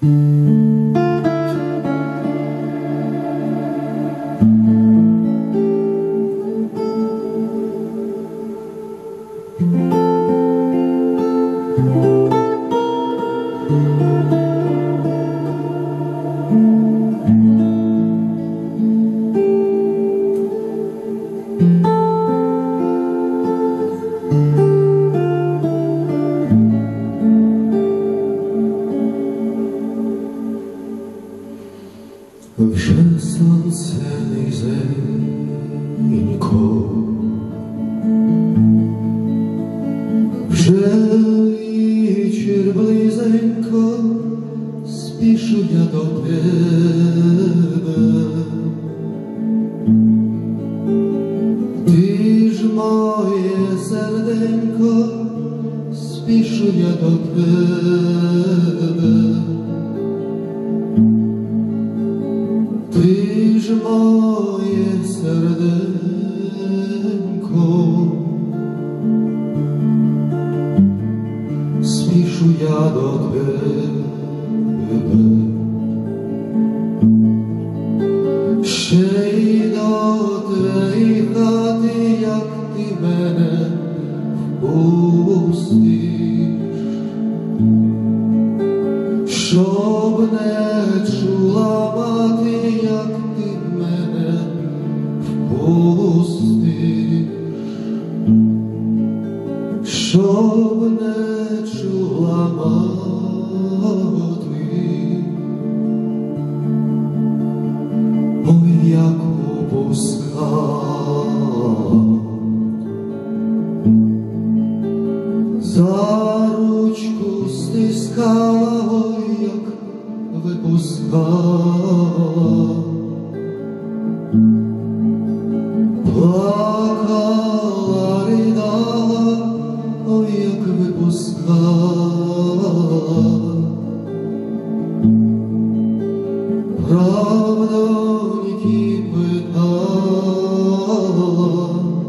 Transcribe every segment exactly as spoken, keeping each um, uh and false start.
Вже сонце низенько, вже вечір близенько, спішу я до тебе. Ти ж моє серденько, спішу я до тебе. Ти ж моє серденько, спішу я до тебе. Ще й до твоєї хати, як ти мене впустиш, щоб не чула мати, як ти мене впустиш, щоб не чула мати, ой, як упускав. За ручку стискала, ой, як випускав. Плакала, ридала, ой, як випускав. Правдоньки питала,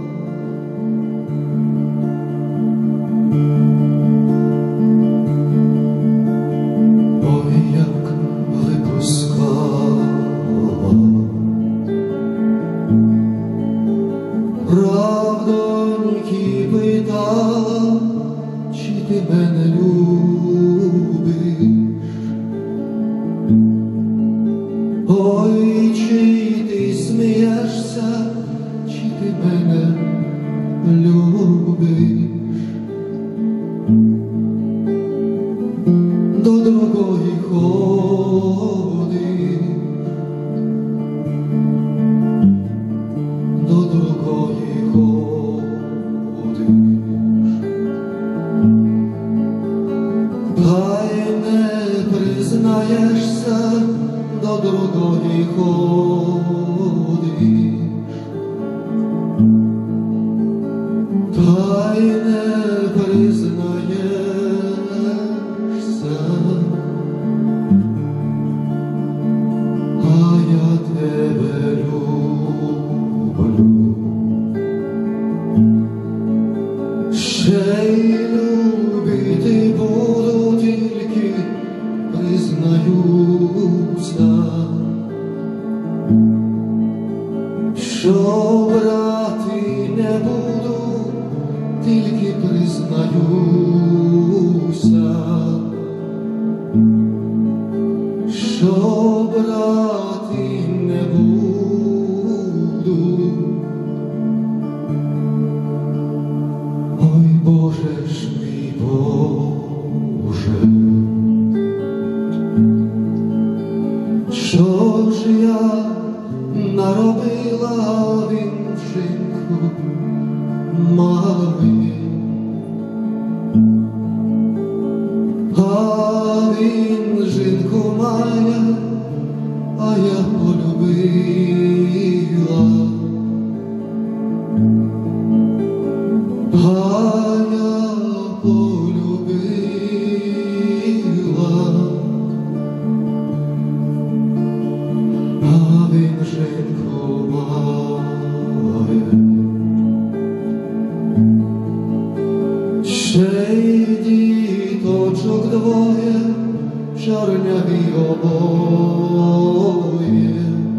ой, як випускав. Правдоньки питала, чи ти мене любиш? Ой, чи ти смієшся, чи ти мене любиш? До другої ходиш, до другої ходиш. Та й не признаєшся, до другої ходиш. Та й не признаєшся, а я тебе люблю. Ще й любити буду, тільки признаюся, що брати не буду, тільки признаюся, що брати не буду. Ой, Боже ж мій Боже, що ж я наробила, вінчинку має, а він жінку має, а я полюбила, а я полюбила, а він жінку має. Ще й діточок двоє, czarniawi oboje.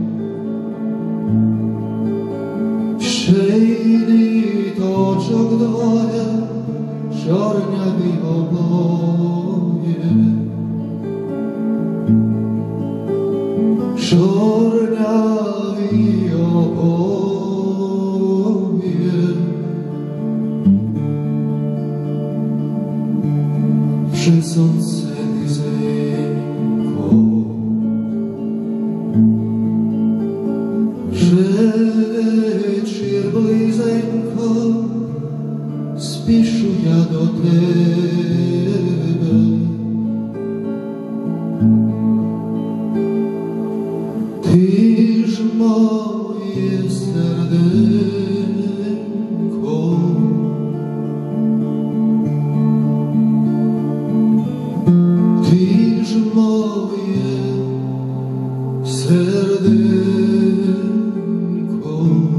Przejdy toczok dwoje, czarniawi oboje. Czarniawi oboje. Przesądce Вечір близенько, спішу я до тебе. Ти ж моє серденько, ти ж моє серденько.